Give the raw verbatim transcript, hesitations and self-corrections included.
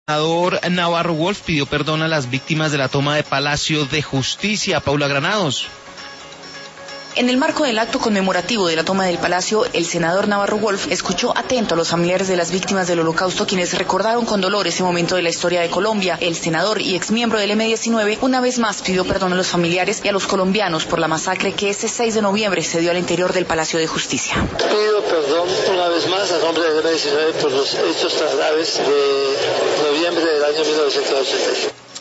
senador Navarro Wolf pidió perdón a las víctimas de la toma de Palacio de Justicia. Paula Granados. En el marco del acto conmemorativo de la toma del Palacio, el senador Navarro Wolf escuchó atento a los familiares de las víctimas del Holocausto, quienes recordaron con dolor ese momento de la historia de Colombia. El senador y exmiembro del eme diecinueve una vez más pidió perdón a los familiares y a los colombianos por la masacre que ese seis de noviembre se dio al interior del Palacio de Justicia. Pido perdón una vez más a nombre del eme diecinueve por los hechos tan graves de noviembre del año mil novecientos ochenta y siete.